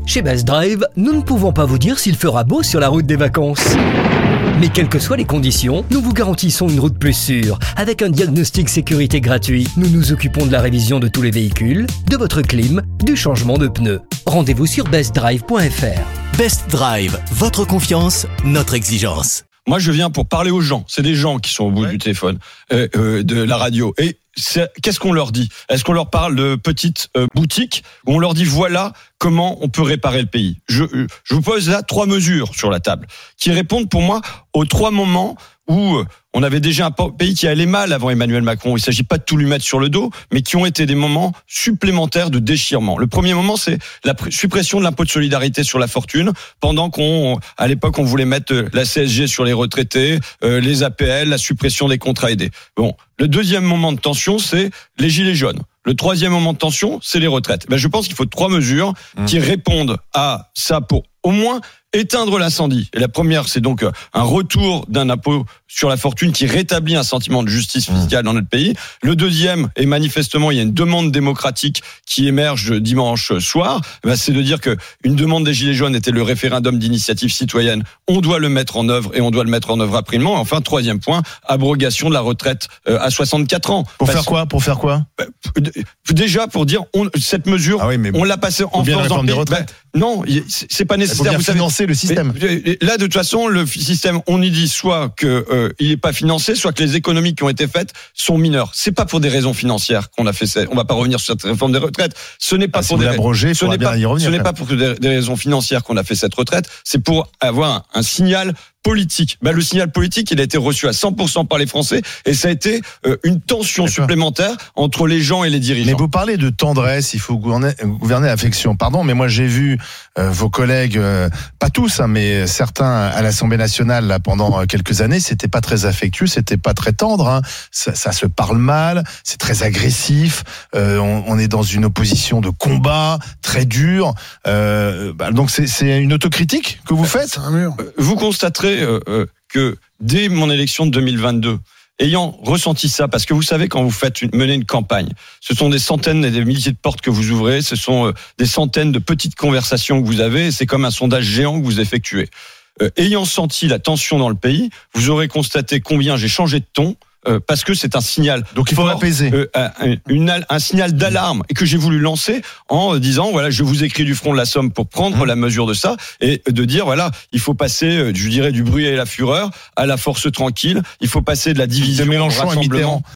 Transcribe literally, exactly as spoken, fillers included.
Chez Best Drive, nous ne pouvons pas vous dire s'il fera beau sur la route des vacances. Mais quelles que soient les conditions, nous vous garantissons une route plus sûre. Avec un diagnostic sécurité gratuit, nous nous occupons de la révision de tous les véhicules, de votre clim, du changement de pneus. Rendez-vous sur best drive point f r. Best Drive, votre confiance, notre exigence. Moi, je viens pour parler aux gens. C'est des gens qui sont au bout ouais. du téléphone, euh, euh, de la radio. Et c'est, qu'est-ce qu'on leur dit ? Est-ce qu'on leur parle de petites euh, boutiques où on leur dit voilà comment on peut réparer le pays ? Je, je vous pose là trois mesures sur la table qui répondent pour moi aux trois moments où on avait déjà un pays qui allait mal avant Emmanuel Macron. Il ne s'agit pas de tout lui mettre sur le dos, mais qui ont été des moments supplémentaires de déchirement. Le premier moment, c'est la suppression de l'impôt de solidarité sur la fortune, pendant qu'on, à l'époque, on voulait mettre la C S G sur les retraités, euh, les A P L, la suppression des contrats aidés. Bon, le deuxième moment de tension, c'est les gilets jaunes. Le troisième moment de tension, c'est les retraites. Ben, je pense qu'il faut trois mesures mmh. qui répondent à ça pour au moins éteindre l'incendie. Et la première, c'est donc un retour d'un impôt sur la fortune qui rétablit un sentiment de justice fiscale dans notre pays. Le deuxième, et manifestement, il y a une demande démocratique qui émerge dimanche soir, c'est de dire que une demande des Gilets jaunes était le référendum d'initiative citoyenne. On doit le mettre en œuvre et on doit le mettre en œuvre rapidement. Et enfin, troisième point, abrogation de la retraite à soixante-quatre ans. Pour Parce faire quoi Pour faire quoi Déjà, pour dire, on, cette mesure, ah oui, on l'a passée en force dans le pays. Ben, non, c'est pas nécessaire. Il faut bien financer le système. Mais, là, de toute façon, le système, on y dit soit que euh, il est pas financé, soit que les économies qui ont été faites sont mineures. C'est pas pour des raisons financières qu'on a fait ça. On va pas revenir sur cette réforme des retraites. Ce n'est pas ah, pour si des abrogé, ce n'est pas, y revenir, ce n'est pas pour des, des raisons financières qu'on a fait cette retraite. C'est pour avoir un, un signal politique. Ben, le signal politique, il a été reçu à cent pour cent par les Français et ça a été euh, une tension D'accord. supplémentaire entre les gens et les dirigeants. Mais vous parlez de tendresse, il faut gouverner, gouverner l'affection. Pardon, mais moi j'ai vu euh, vos collègues, euh, pas tous, hein, mais certains à l'Assemblée nationale là pendant quelques années, c'était pas très affectueux, c'était pas très tendre. Hein. Ça, ça se parle mal, c'est très agressif. Euh, on, on est dans une opposition de combat très dure. Euh, bah, donc c'est, c'est une autocritique que vous faites. C'est un mur. Vous constaterez Euh, euh, que dès mon élection de deux mille vingt-deux, ayant ressenti ça, parce que vous savez quand vous faites une, menez une campagne, ce sont des centaines et des milliers de portes que vous ouvrez, ce sont euh, des centaines de petites conversations que vous avez, et c'est comme un sondage géant que vous effectuez. Euh, ayant senti la tension dans le pays, vous aurez constaté combien j'ai changé de ton, Euh, parce que c'est un signal. Donc il faut apaiser. Euh, un, une, un signal d'alarme et que j'ai voulu lancer en disant voilà, je vous écris du front de la Somme pour prendre mmh. la mesure de ça et de dire voilà, il faut passer, je dirais, du bruit et la fureur à la force tranquille. Il faut passer de la division de Mélenchon au rassemblement.